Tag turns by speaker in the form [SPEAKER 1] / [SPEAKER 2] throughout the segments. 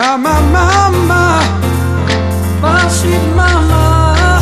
[SPEAKER 1] mama, my sweet mama.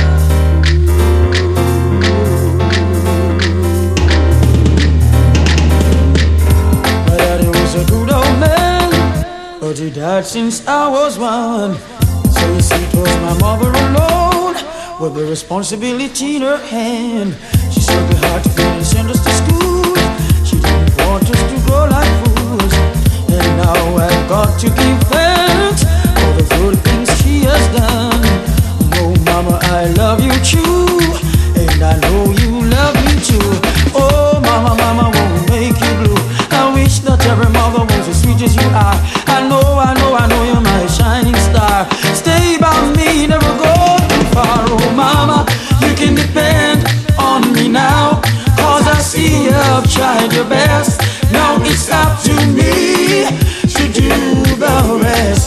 [SPEAKER 1] My daddy was a good old man, but he died since I was one. So you see, it was my mother alone with the responsibility in her hand. She struggled hard to feed and send us to school. She didn't want us to grow like fools. And now I've got to give thanks for the good things she has done. Oh mama, I love you too, and I know you love me too. Oh mama, mama won't make you blue. I wish that every mother was as sweet as you are. I know you're my shining star. Stay by me, never go too far. Oh mama, you can depend on me now, 'cause I see you've tried your best. Now it's up to me to do the rest.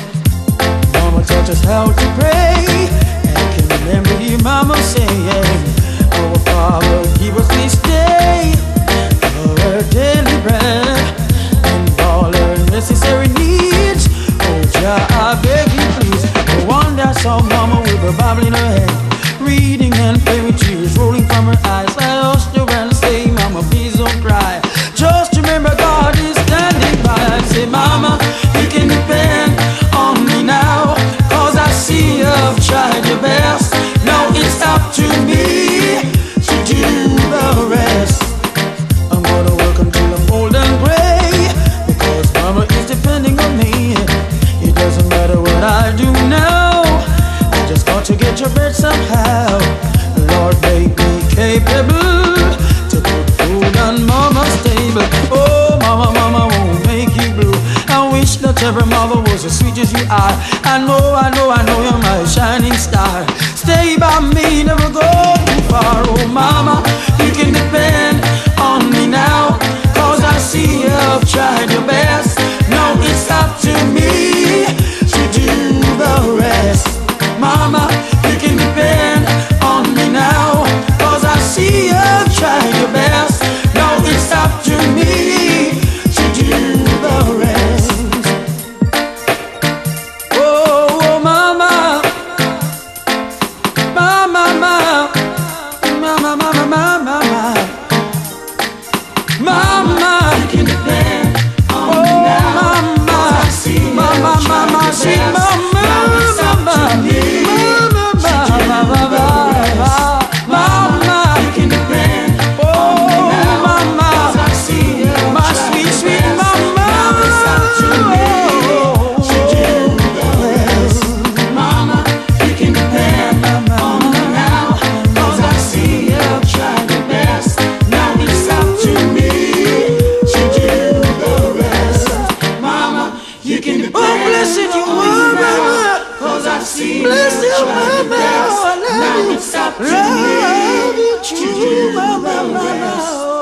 [SPEAKER 1] Mama taught us how to pray, and I can remember your mama saying, our Father, give us this day our daily bread, and all our necessary needs. Oh Jah, I beg you please. No wonder I saw mama with a Bible in her hand, reading and praying with tears rolling from her eyes. I asked her and say, mama, please don't cry. Just remember God is standing by. I say, mama, you can depend on me now, 'cause I see you've tried your best. Now it's up to me to do the rest. I'm gonna work until I'm old and gray, because mama is depending on me. It doesn't matter what I do now, I just got to get your bread somehow. Lord, make me capable to put food on mama's table. Oh mama, mama won't make you blue. I wish that every mother was as sweet as you are. I know you're my shining star. Stay by me, never go too far. Oh mama, you can depend on me now, 'cause I see you've tried your best. Now it's up to me to do the rest. Mama, you can depend on me now, 'cause I see you've tried your best. Now it's up to me to do the rest. Oh mama, mama, mama, mama, mama, mama, mama, you can depend on me now, mama, 'cause I see mama, mama, see mama, mama, mama, you can depend on me now, 'cause I see you, my sweet, sweet mama. Now it's up to me to do the rest. Mama, you can depend on me now, 'cause I see you've tried your best. Now it's up to me to do the rest. Mama, you can depend on me now, 'cause I see you've tried your best. Now it's up to me to do the rest.